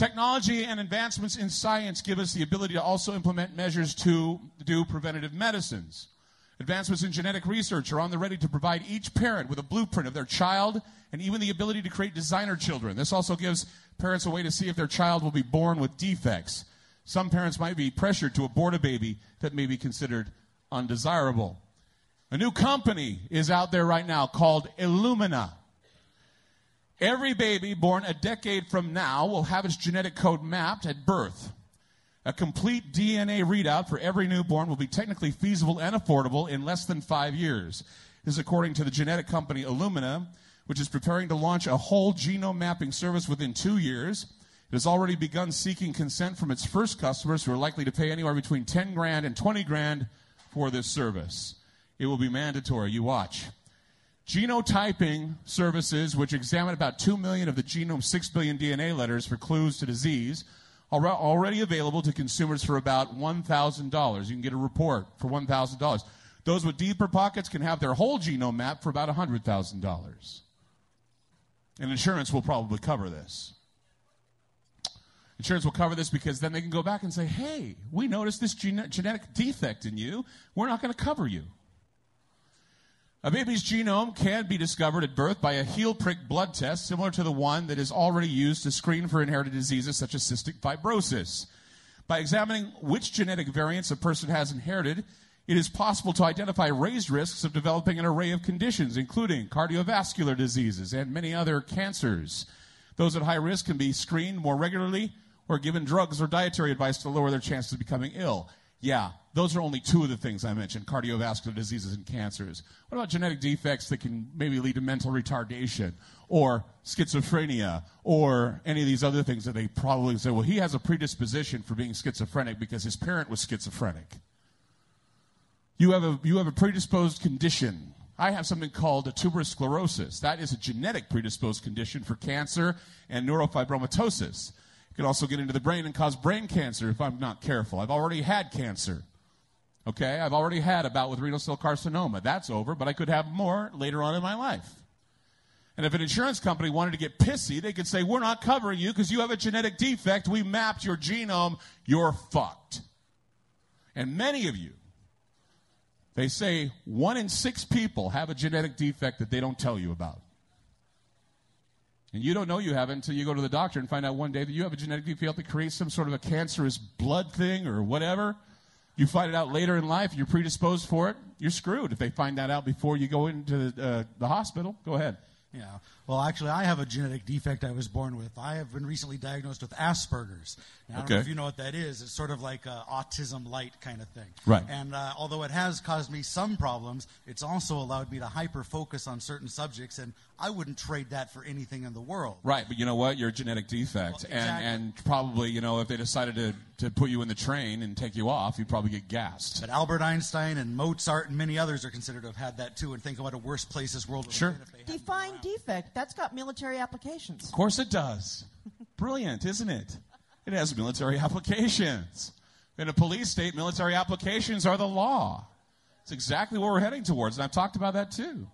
Technology and advancements in science give us the ability to also implement measures to do preventative medicines. Advancements in genetic research are on the ready to provide each parent with a blueprint of their child and even the ability to create designer children. This also gives parents a way to see if their child will be born with defects. Some parents might be pressured to abort a baby that may be considered undesirable. A new company is out there right now called Illumina. Every baby born a decade from now will have its genetic code mapped at birth. A complete DNA readout for every newborn will be technically feasible and affordable in less than 5 years. This is according to the genetic company Illumina, which is preparing to launch a whole genome mapping service within 2 years. It has already begun seeking consent from its first customers who are likely to pay anywhere between $10,000 and $20,000 for this service. It will be mandatory. You watch. Genotyping services, which examine about 2 million of the genome's 6 billion DNA letters for clues to disease, are already available to consumers for about $1,000. You can get a report for $1,000. Those with deeper pockets can have their whole genome mapped for about $100,000. And insurance will probably cover this. Insurance will cover this because then they can go back and say, hey, we noticed this genetic defect in you. We're not going to cover you. A baby's genome can be discovered at birth by a heel prick blood test similar to the one that is already used to screen for inherited diseases such as cystic fibrosis. By examining which genetic variants a person has inherited, it is possible to identify raised risks of developing an array of conditions, including cardiovascular diseases and many other cancers. Those at high risk can be screened more regularly or given drugs or dietary advice to lower their chances of becoming ill. Yeah, those are only two of the things I mentioned, cardiovascular diseases and cancers. What about genetic defects that can maybe lead to mental retardation or schizophrenia or any of these other things that they probably say, well, he has a predisposition for being schizophrenic because his parent was schizophrenic. You have a predisposed condition. I have something called a tuberous sclerosis. That is a genetic predisposed condition for cancer and neurofibromatosis. It can also get into the brain and cause brain cancer if I'm not careful. I've already had cancer. Okay? I've already had a bout with renal cell carcinoma. That's over, but I could have more later on in my life. And if an insurance company wanted to get pissy, they could say, we're not covering you because you have a genetic defect. We mapped your genome. You're fucked. And many of you, they say 1 in 6 people have a genetic defect that they don't tell you about. And you don't know you have it until you go to the doctor and find out one day that you have a genetic defect that creates some sort of a cancerous blood thing or whatever. You find it out later in life, you're predisposed for it, you're screwed if they find that out before you go into the hospital. Go ahead. Yeah. Well, actually, I have a genetic defect I was born with. I have been recently diagnosed with Asperger's. Now, I don't know if you know what that is. It's sort of like autism light kind of thing. Right. And although it has caused me some problems, it's also allowed me to hyper-focus on certain subjects, and I wouldn't trade that for anything in the world. Right, but you know what? You're a genetic defect. Well, exactly. And probably, you know, if they decided to put you in the train and take you off, you'd probably get gassed. But Albert Einstein and Mozart and many others are considered to have had that too, and think about a worse place this world would have been if they hadn't Define been around. defect. That's got military applications. Of course it does. Brilliant, isn't it? It has military applications. In a police state, military applications are the law. It's exactly what we're heading towards, and I've talked about that too.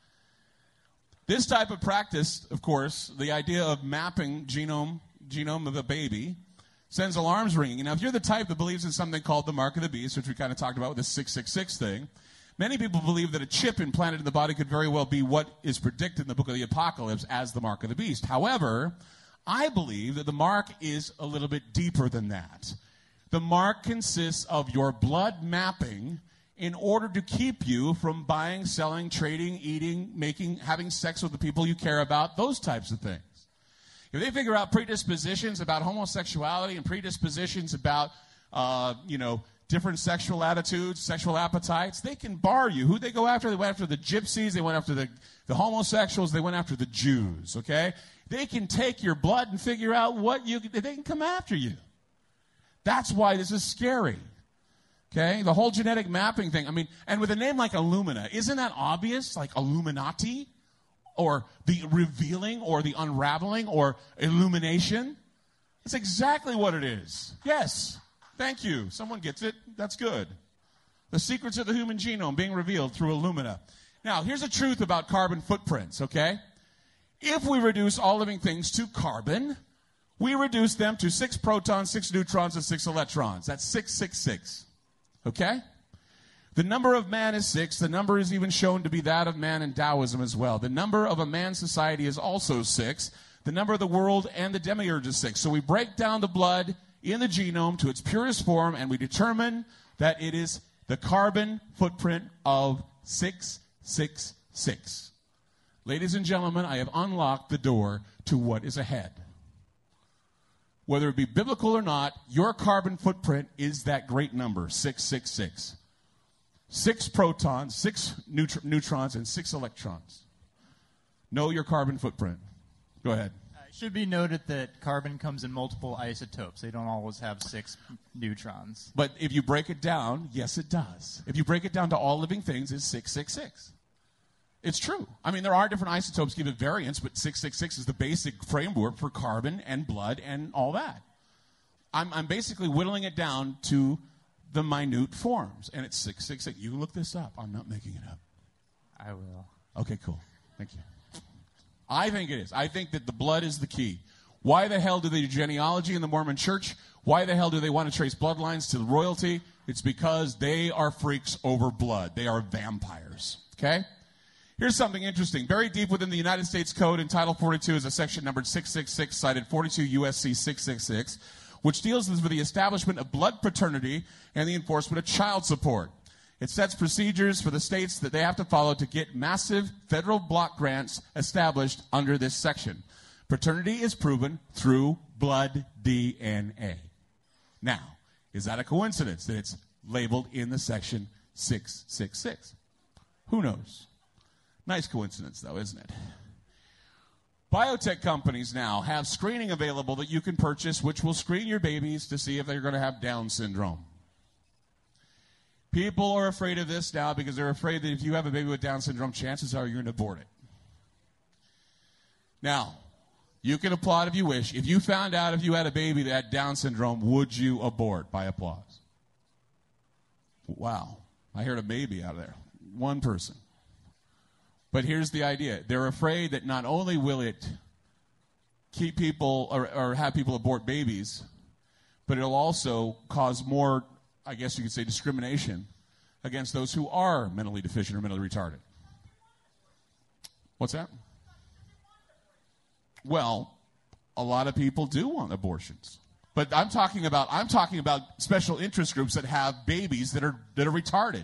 This type of practice, of course, the idea of mapping genome of a baby, sends alarms ringing. Now, if you're the type that believes in something called the mark of the beast, which we kind of talked about with the 666 thing, many people believe that a chip implanted in the body could very well be what is predicted in the book of the Apocalypse as the mark of the beast. However, I believe that the mark is a little bit deeper than that. The mark consists of your blood mapping in order to keep you from buying, selling, trading, eating, making, having sex with the people you care about, those types of things. If they figure out predispositions about homosexuality and predispositions about, different sexual attitudes, sexual appetites, they can bar you. Who'd they go after? They went after the gypsies. They went after the homosexuals. They went after the Jews, okay? They can take your blood and figure out they can come after you. That's why this is scary, okay? The whole genetic mapping thing. I mean, and with a name like Illumina, isn't that obvious? Like Illuminati? Or the revealing, or the unraveling, or illumination. That's exactly what it is. Yes. Thank you. Someone gets it. That's good. The secrets of the human genome being revealed through Illumina. Now, here's the truth about carbon footprints, okay? If we reduce all living things to carbon, We reduce them to 6 protons, 6 neutrons, and 6 electrons. That's 666. Okay? The number of man is 6. The number is even shown to be that of man in Taoism as well. The number of a man's society is also 6. The number of the world and the demiurge is 6. So we break down the blood in the genome to its purest form, and we determine that it is the carbon footprint of 666. Ladies and gentlemen, I have unlocked the door to what is ahead. Whether it be biblical or not, your carbon footprint is that great number, 666. 6 protons, 6 neutrons, and 6 electrons. Know your carbon footprint. Go ahead. It should be noted that carbon comes in multiple isotopes. They don't always have 6 neutrons. But if you break it down, yes, it does. If you break it down to all living things, it's 666. It's true. I mean, there are different isotopes given variants, but 666 is the basic framework for carbon and blood and all that. I'm basically whittling it down to the minute forms, and it's 666. You look this up. I'm not making it up. I will. Okay, cool. Thank you. I think it is. I think that the blood is the key. Why the hell do they do genealogy in the Mormon Church? Why the hell do they want to trace bloodlines to royalty? It's because they are freaks over blood. They are vampires. Okay? Here's something interesting. Buried deep within the United States Code in Title 42 is a section numbered 666, cited 42 U.S.C. 666, which deals with the establishment of blood paternity and the enforcement of child support. It sets procedures for the states that they have to follow to get massive federal block grants established under this section. Paternity is proven through blood DNA. Now, is that a coincidence that it's labeled in the section 666? Who knows? Nice coincidence, though, isn't it? Biotech companies now have screening available that you can purchase, which will screen your babies to see if they're going to have Down syndrome. People are afraid of this now because they're afraid that if you have a baby with Down syndrome, chances are you're going to abort it. Now, you can applaud if you wish. If you found out if you had a baby that had Down syndrome, would you abort by applause? Wow. I heard a maybe out of there. One person. But here's the idea. They're afraid that not only will it keep people or have people abort babies, but it'll also cause more, I guess you could say, discrimination against those who are mentally deficient or mentally retarded. What's that? Well, a lot of people do want abortions. But I'm talking about special interest groups that have babies that are retarded.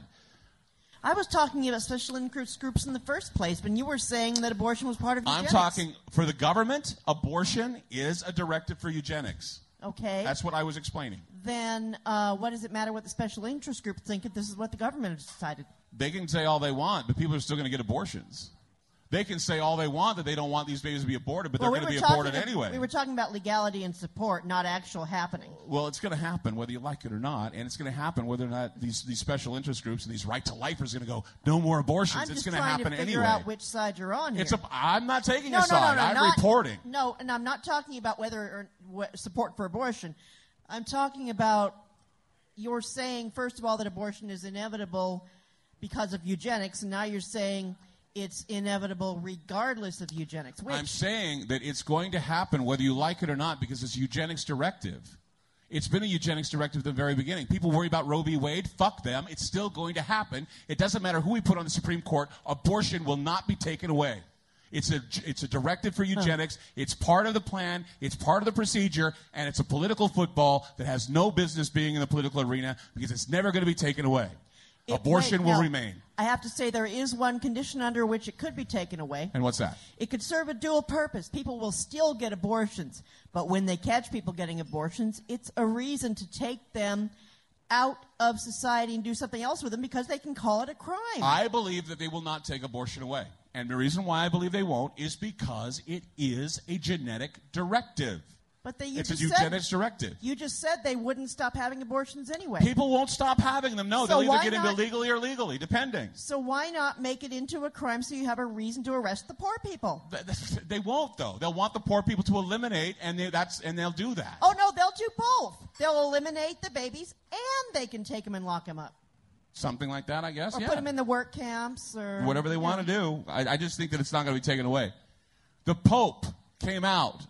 I was talking about special interest groups in the first place, but you were saying that abortion was part of eugenics. I'm talking, for the government, abortion is a directive for eugenics. Okay. That's what I was explaining. Then what does it matter what the special interest groups think if this is what the government has decided? They can say all they want, but people are still going to get abortions. They can say all they want that they don't want these babies to be aborted, but they're going to be aborted anyway. We were talking about legality and support, not actual happening. Well, it's going to happen whether you like it or not, and it's going to happen whether or not these special interest groups and these right-to-lifers are going to go, no more abortions. It's going to happen anyway. I'm just trying to figure out which side you're on here. I'm not taking a side. I'm reporting. No, and I'm not talking about whether or support for abortion. I'm talking about you're saying, first of all, that abortion is inevitable because of eugenics, and now you're saying it's inevitable regardless of eugenics. I'm saying that it's going to happen whether you like it or not because it's a eugenics directive. It's been a eugenics directive at the very beginning. People worry about Roe v. Wade. Fuck them. It's still going to happen. It doesn't matter who we put on the Supreme Court. Abortion will not be taken away. It's a directive for eugenics. It's part of the plan. It's part of the procedure. And it's a political football that has no business being in the political arena because it's never going to be taken away. Abortion will remain. I have to say there is one condition under which it could be taken away. And what's that? It could serve a dual purpose. People will still get abortions. But when they catch people getting abortions, it's a reason to take them out of society and do something else with them because they can call it a crime. I believe that they will not take abortion away. And the reason why I believe they won't is because it is a genetic directive. But it's a eugenics directive. You just said they wouldn't stop having abortions anyway. People won't stop having them. No, they'll either get into illegally or legally, depending. So why not make it into a crime so you have a reason to arrest the poor people? They won't, though. They'll want the poor people to eliminate, and they'll do that. Oh, no, they'll do both. They'll eliminate the babies, and they can take them and lock them up. Something like that, I guess, or put them in the work camps. Or whatever they want to do. I just think that it's not going to be taken away. The Pope came out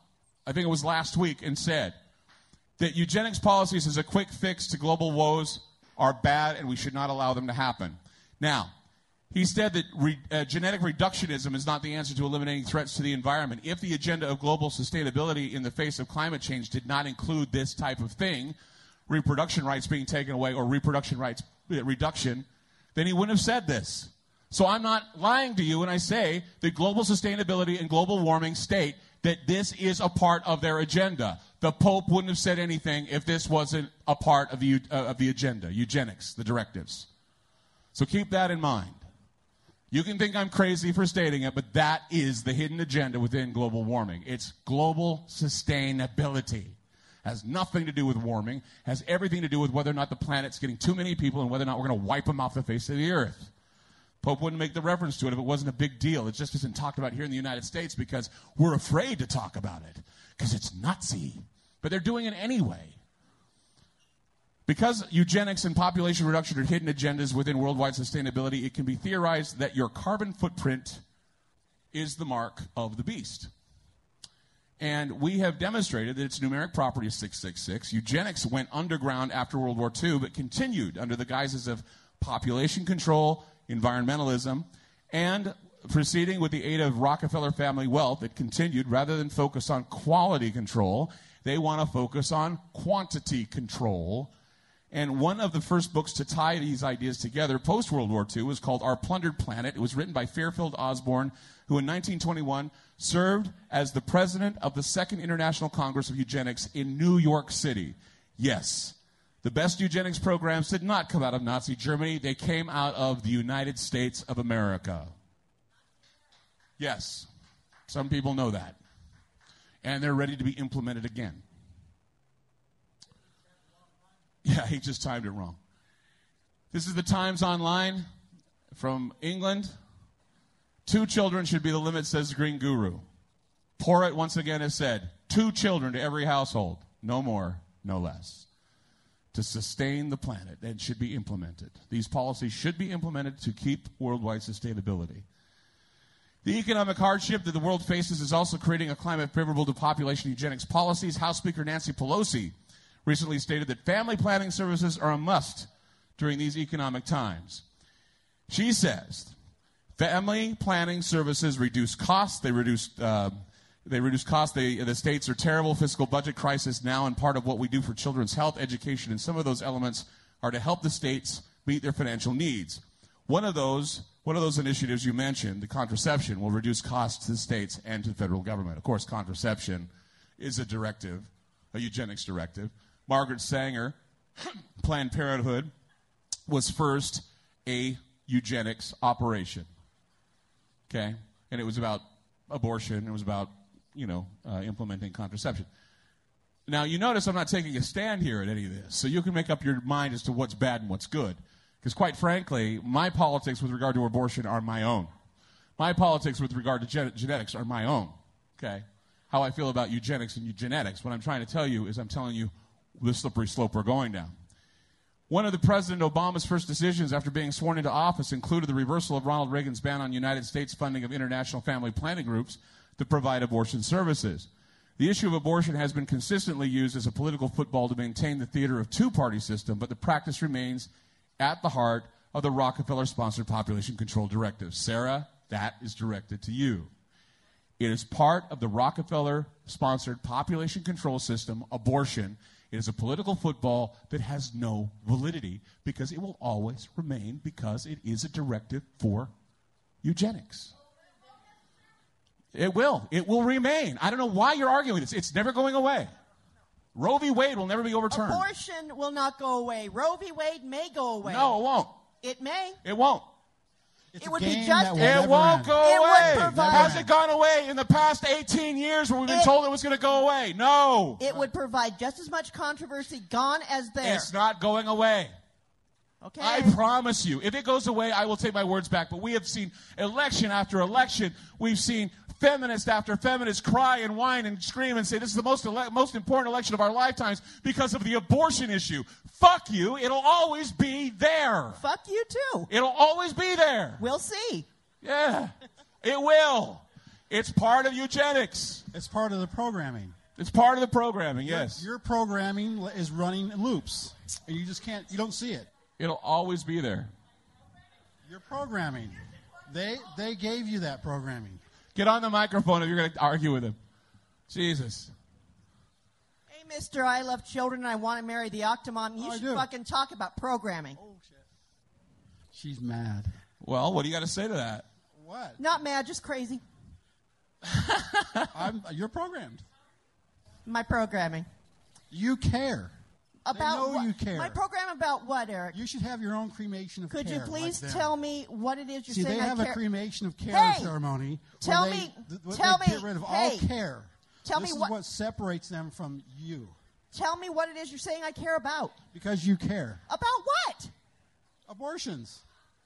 I think it was last week, and said that eugenics policies as a quick fix to global woes are bad and we should not allow them to happen. Now, he said that genetic reductionism is not the answer to eliminating threats to the environment. If the agenda of global sustainability in the face of climate change did not include this type of thing, reproduction rights being taken away or reproduction rights reduction, then he wouldn't have said this. So I'm not lying to you when I say that global sustainability and global warming state that this is a part of their agenda. The Pope wouldn't have said anything if this wasn't a part of the agenda, eugenics, the directives. So keep that in mind. You can think I'm crazy for stating it, but that is the hidden agenda within global warming. It's global sustainability. Has nothing to do with warming. Has everything to do with whether or not the planet's getting too many people and whether or not we're going to wipe them off the face of the earth. Pope wouldn't make the reference to it if it wasn't a big deal. It just isn't talked about here in the United States because we're afraid to talk about it because it's Nazi. But they're doing it anyway. Because eugenics and population reduction are hidden agendas within worldwide sustainability, it can be theorized that your carbon footprint is the mark of the beast. And we have demonstrated that its numeric property is 666. Eugenics went underground after World War II, but continued under the guises of population control, environmentalism, and proceeding with the aid of Rockefeller family wealth, it continued, rather than focus on quality control, they want to focus on quantity control. And one of the first books to tie these ideas together post-World War II was called Our Plundered Planet. It was written by Fairfield Osborne, who in 1921 served as the president of the Second International Congress of Eugenics in New York City. Yes, the best eugenics programs did not come out of Nazi Germany. They came out of the United States of America. Yes, some people know that. And they're ready to be implemented again. Yeah, he just timed it wrong. This is the Times Online from England. 2 children should be the limit, says the Green Guru. Porritt once again has said, 2 children to every household. No more, no less. To sustain the planet and should be implemented. These policies should be implemented to keep worldwide sustainability. The economic hardship that the world faces is also creating a climate favorable to population eugenics policies. House Speaker Nancy Pelosi recently stated that family planning services are a must during these economic times. She says family planning services reduce costs. They reduce costs. The states are terrible fiscal budget crisis now, and part of what we do for children's health, education, and some of those elements are to help the states meet their financial needs. One of those initiatives you mentioned, the contraception, will reduce costs to the states and to the federal government. Of course, contraception is a directive, a eugenics directive. Margaret Sanger, Planned Parenthood, was first a eugenics operation. Okay? And it was about abortion. It was about, implementing contraception. Now, you notice I'm not taking a stand here at any of this, so you can make up your mind as to what's bad and what's good. Because quite frankly, my politics with regard to abortion are my own. My politics with regard to genetics are my own. Okay? How I feel about eugenics and genetics. What I'm trying to tell you is I'm telling you the slippery slope we're going down. One of the President Obama's first decisions after being sworn into office included the reversal of Ronald Reagan's ban on United States funding of international family planning groups to provide abortion services. The issue of abortion has been consistently used as a political football to maintain the theater of two-party system, but the practice remains at the heart of the Rockefeller-sponsored population control directive. Sarah, that is directed to you. It is part of the Rockefeller-sponsored population control system, abortion. It is a political football that has no validity because it will always remain because it is a directive for eugenics. It will. It will remain. I don't know why you're arguing this. It's never going away. Roe v. Wade will never be overturned. Abortion will not go away. Roe v. Wade may go away. No, it won't. It may. It won't. It would be just. It won't go away. Has it gone away in the past 18 years where we've been told it was going to go away? No. It would provide just as much controversy gone as there. It's not going away. Okay. I promise you. If it goes away, I will take my words back. But we have seen election after election. We've seen feminist after feminist cry and whine and scream and say this is the most important election of our lifetimes because of the abortion issue. Fuck you. It'll always be there. Fuck you too. It'll always be there. We'll see. Yeah, it will. It's part of eugenics. It's part of the programming. It's part of the programming, yes. Your programming is running in loops, and you just can't, you don't see it. It'll always be there. Your programming. They gave you that programming. Get on the microphone if you're going to argue with him. Jesus. Hey, Mr. I love children and I want to marry the Octomom. You should fucking talk about programming. Oh, shit. She's mad. Well, what do you got to say to that? What? Not mad, just crazy. You're programmed. My programming. You care. About they know what? You care. My program about what, Eric? You should have your own cremation of Could care. you please like tell me what it is you're See, saying? they have I care. a cremation of care Hey, ceremony. Tell where me. they get rid of hey, all care. Tell this me is what separates them from you. Tell me what it is you're saying I care about. Because you care. About what? Abortions.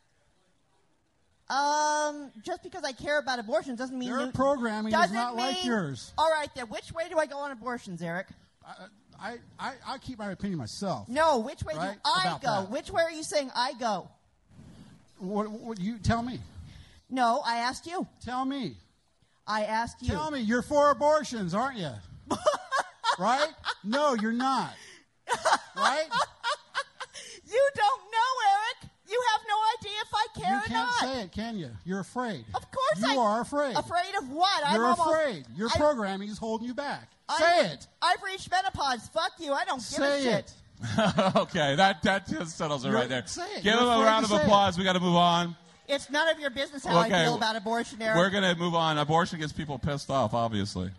Just because I care about abortions doesn't mean their programming is not like yours. All right, then. Which way do I go on abortions, Eric? I keep my opinion myself. No, which way do I go? That. Which way are you saying I go? What you tell me? No, I asked you. Tell me. I asked you. Tell me. You're for abortions, aren't you? Right? No, you're not. Right? You don't know, Eric. You have no idea if I care or not. You can't say it, can you? You're afraid. Of course you are afraid. Afraid of what? You're afraid. Your programming is holding you back. Say it. I've reached menopause. Fuck you. I don't give a shit. Say it. Okay, that just settles it right there. Say it. Give him a round of applause. We got to move on. It's none of your business how I feel about abortion, Eric. We're going to move on. Abortion gets people pissed off, obviously.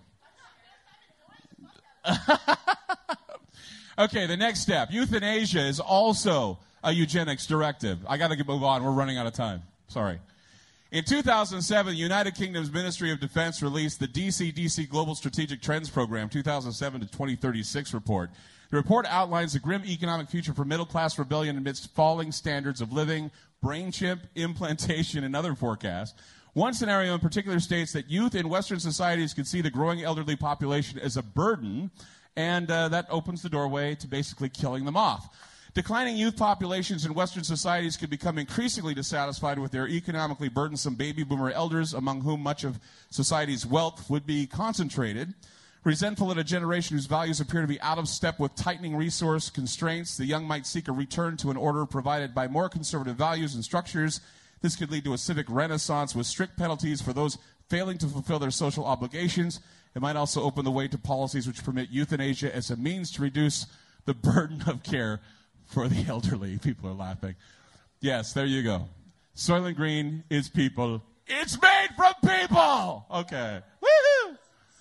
Okay, the next step. Euthanasia is also a eugenics directive. I got to move on. We're running out of time. Sorry. In 2007, the United Kingdom's Ministry of Defense released the DC Global Strategic Trends Program 2007 to 2036 report. The report outlines the grim economic future for middle-class rebellion amidst falling standards of living, brain chip implantation, and other forecasts. One scenario in particular states that youth in Western societies could see the growing elderly population as a burden, and that opens the doorway to basically killing them off. Declining youth populations in Western societies could become increasingly dissatisfied with their economically burdensome baby boomer elders, among whom much of society's wealth would be concentrated. Resentful at a generation whose values appear to be out of step with tightening resource constraints, the young might seek a return to an order provided by more conservative values and structures. This could lead to a civic renaissance with strict penalties for those failing to fulfill their social obligations. It might also open the way to policies which permit euthanasia as a means to reduce the burden of care for the elderly. People are laughing. Yes, there you go. Soylent Green is people. It's made from people! Okay. Woohoo!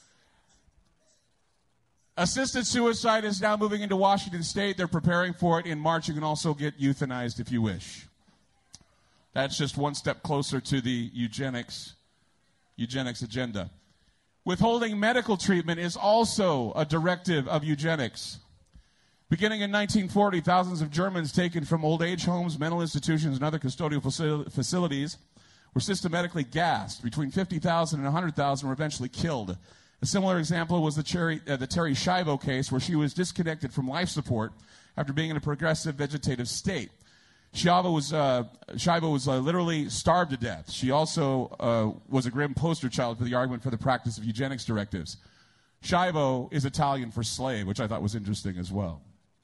Assisted suicide is now moving into Washington State. They're preparing for it. In March, you can also get euthanized if you wish. That's just one step closer to the eugenics agenda. Withholding medical treatment is also a directive of eugenics. Beginning in 1940, thousands of Germans taken from old age homes, mental institutions, and other custodial facilities were systematically gassed. Between 50,000 and 100,000 were eventually killed. A similar example was the Terry Schiavo case, where she was disconnected from life support after being in a progressive vegetative state. Schiavo was literally starved to death. She also was a grim poster child for the argument for the practice of eugenics directives. Schiavo is Italian for slave, which I thought was interesting as well.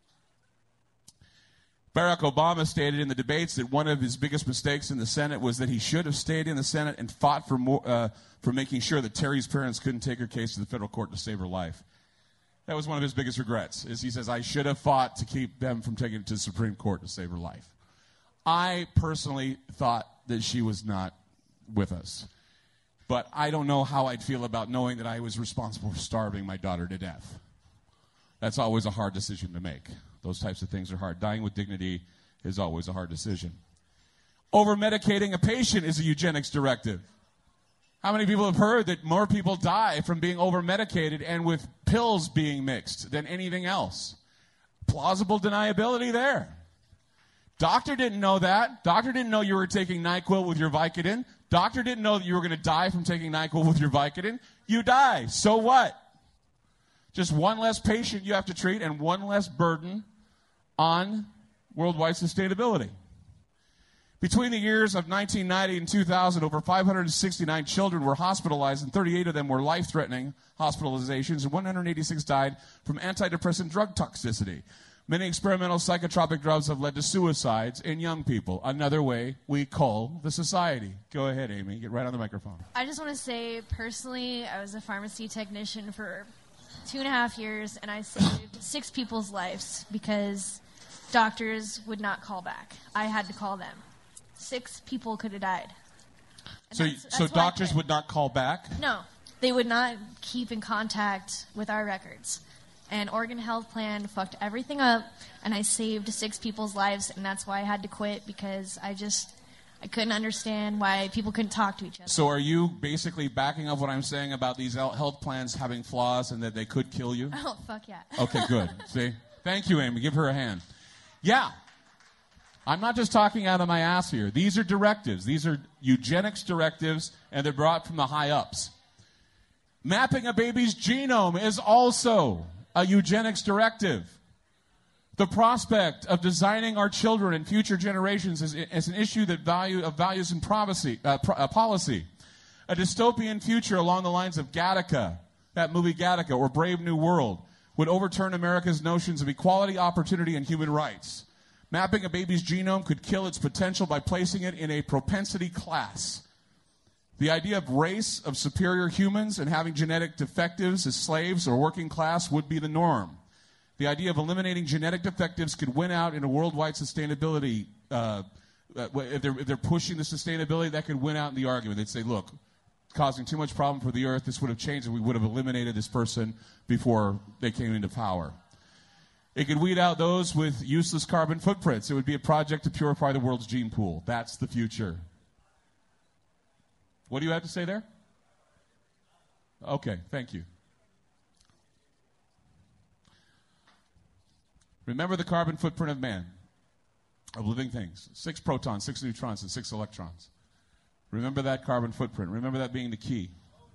Barack Obama stated in the debates that one of his biggest mistakes in the Senate was that he should have stayed in the Senate and fought for making sure that Terry's parents couldn't take her case to the federal court to save her life. That was one of his biggest regrets, is he says, I should have fought to keep them from taking it to the Supreme Court to save her life. I personally thought that she was not with us. But I don't know how I'd feel about knowing that I was responsible for starving my daughter to death. That's always a hard decision to make. Those types of things are hard. Dying with dignity is always a hard decision. Over-medicating a patient is a eugenics directive. How many people have heard that more people die from being over-medicated and with pills being mixed than anything else? Plausible deniability there. Doctor didn't know that. Doctor didn't know you were taking NyQuil with your Vicodin. Doctor didn't know that you were going to die from taking NyQuil with your Vicodin. You die. So what? Just one less patient you have to treat and one less burden on worldwide sustainability. Between the years of 1990 and 2000, over 569 children were hospitalized, and 38 of them were life-threatening hospitalizations, and 186 died from antidepressant drug toxicity. Many experimental psychotropic drugs have led to suicides in young people. Another way we cull the society. Go ahead, Amy. Get right on the microphone. I just want to say, personally, I was a pharmacy technician for 2.5 years, and I saved 6 people's lives because doctors would not call back. I had to call them. 6 people could have died. So doctors would not call back? No. They would not keep in contact with our records. And Oregon Health Plan fucked everything up, and I saved 6 people's lives, and that's why I had to quit, because I couldn't understand why people couldn't talk to each other. So are you basically backing up what I'm saying about these health plans having flaws and that they could kill you? Oh, fuck yeah. Okay, good. See? Thank you, Amy. Give her a hand. Yeah. I'm not just talking out of my ass here. These are directives. These are eugenics directives, and they're brought from the high-ups. Mapping a baby's genome is also a eugenics directive. The prospect of designing our children and future generations is an issue that values and policy. A dystopian future along the lines of Gattaca, that movie Gattaca, or Brave New World, would overturn America's notions of equality, opportunity, and human rights. Mapping a baby's genome could kill its potential by placing it in a propensity class. The idea of race, of superior humans, and having genetic defectives as slaves or working class would be the norm. The idea of eliminating genetic defectives could win out in a worldwide sustainability. If they're pushing the sustainability, that could win out in the argument. They'd say, look, causing too much problem for the earth, this would have changed, and we would have eliminated this person before they came into power. It could weed out those with useless carbon footprints. It would be a project to purify the world's gene pool. That's the future. What do you have to say there? Okay, thank you. Remember the carbon footprint of man, of living things. 6 protons, 6 neutrons, and 6 electrons. Remember that carbon footprint. Remember that being the key.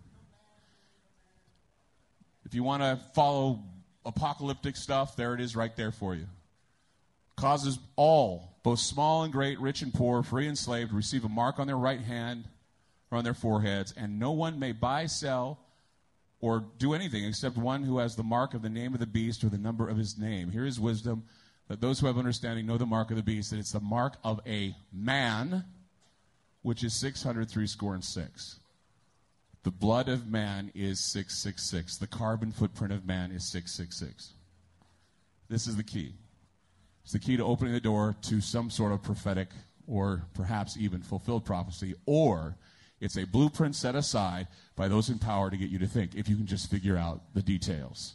If you want to follow apocalyptic stuff, there it is right there for you. Causes all, both small and great, rich and poor, free and slave, to receive a mark on their right hand or on their foreheads, and no one may buy, sell, or do anything except one who has the mark of the name of the beast or the number of his name. Here is wisdom, that those who have understanding know the mark of the beast, that it's the mark of a man, which is 666. The blood of man is 666. The carbon footprint of man is 666. This is the key. It's the key to opening the door to some sort of prophetic or perhaps even fulfilled prophecy, or it's a blueprint set aside by those in power to get you to think, if you can just figure out the details.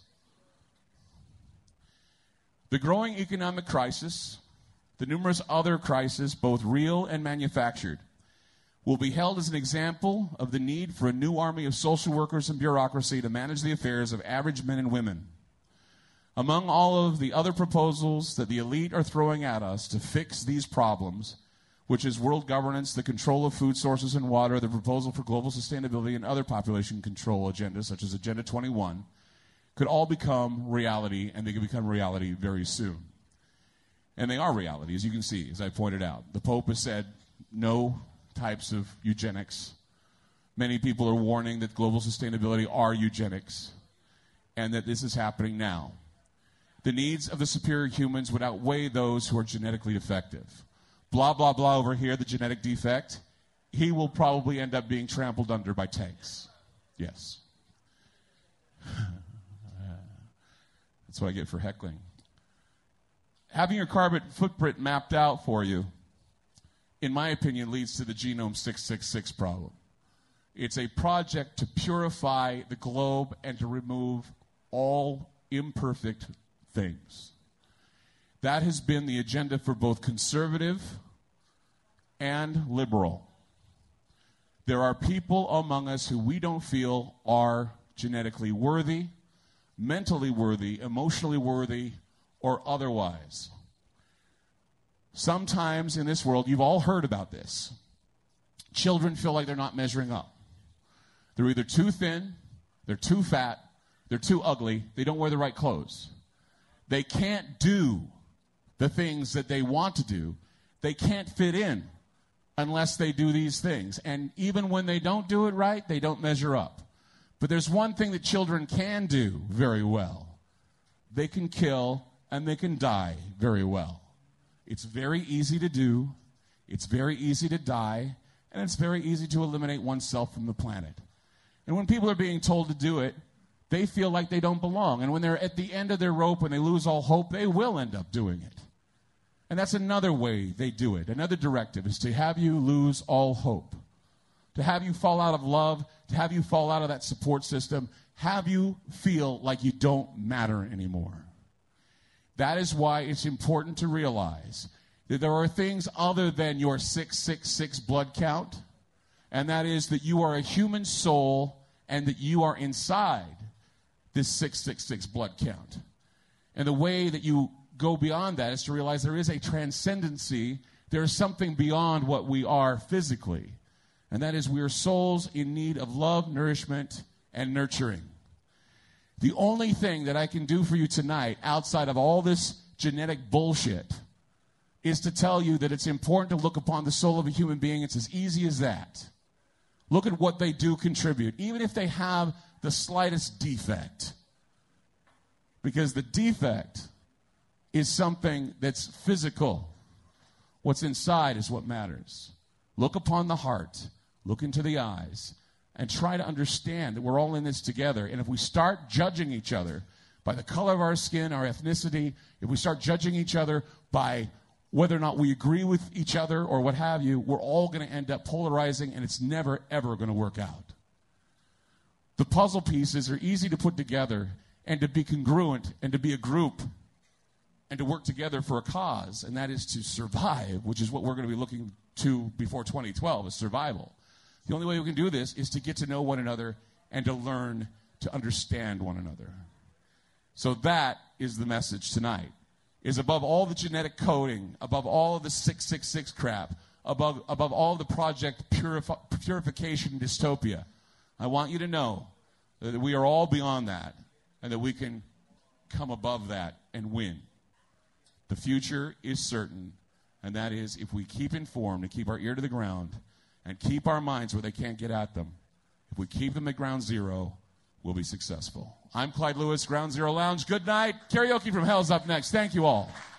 The growing economic crisis, the numerous other crises, both real and manufactured, will be held as an example of the need for a new army of social workers and bureaucracy to manage the affairs of average men and women. Among all of the other proposals that the elite are throwing at us to fix these problems, which is world governance, the control of food sources and water, the proposal for global sustainability, and other population control agendas, such as Agenda 21, could all become reality, and they could become reality very soon. And they are reality, as you can see, as I pointed out. The Pope has said no types of eugenics. Many people are warning that global sustainability are eugenics, and that this is happening now. The needs of the superior humans would outweigh those who are genetically defective. Blah, blah, blah over here, the genetic defect, he will probably end up being trampled under by tanks. Yes. That's what I get for heckling. Having your carbon footprint mapped out for you, in my opinion, leads to the Genome 666 problem. It's a project to purify the globe and to remove all imperfect things. That has been the agenda for both conservative and liberal. There are people among us who we don't feel are genetically worthy, mentally worthy, emotionally worthy, or otherwise. Sometimes in this world, you've all heard about this. Children feel like they're not measuring up. They're either too thin, they're too fat, they're too ugly, they don't wear the right clothes. They can't do the things that they want to do. They can't fit in. unless they do these things. And even when they don't do it right, they don't measure up. But there's one thing that children can do very well. They can kill and they can die very well. It's very easy to do. It's very easy to die. And it's very easy to eliminate oneself from the planet. And when people are being told to do it, they feel like they don't belong. And when they're at the end of their rope and they lose all hope, they will end up doing it. And that's another way they do it. Another directive is to have you lose all hope, to have you fall out of love, to have you fall out of that support system, have you feel like you don't matter anymore. That is why it's important to realize that there are things other than your 666 blood count, and that is that you are a human soul and that you are inside this 666 blood count. And the way that you go beyond that is to realize there is a transcendency. There is something beyond what we are physically. And that is we are souls in need of love, nourishment, and nurturing. The only thing that I can do for you tonight, outside of all this genetic bullshit, is to tell you that it's important to look upon the soul of a human being. It's as easy as that. Look at what they do contribute, even if they have the slightest defect. Because the defect is something that's physical. What's inside is what matters. Look upon the heart, look into the eyes, and try to understand that we're all in this together. And if we start judging each other by the color of our skin, our ethnicity, if we start judging each other by whether or not we agree with each other or what have you, we're all going to end up polarizing, and it's never, ever going to work out. The puzzle pieces are easy to put together and to be congruent and to be a group and to work together for a cause, and that is to survive, which is what we're going to be looking to before 2012, is survival. The only way we can do this is to get to know one another and to learn to understand one another. So that is the message tonight, is above all the genetic coding, above all of the 666 crap, above all the Project Purification dystopia, I want you to know that we are all beyond that and that we can come above that and win. The future is certain, and that is if we keep informed and keep our ear to the ground and keep our minds where they can't get at them, if we keep them at ground zero, we'll be successful. I'm Clyde Lewis, Ground Zero Lounge. Good night. Karaoke from Hell's up next. Thank you all.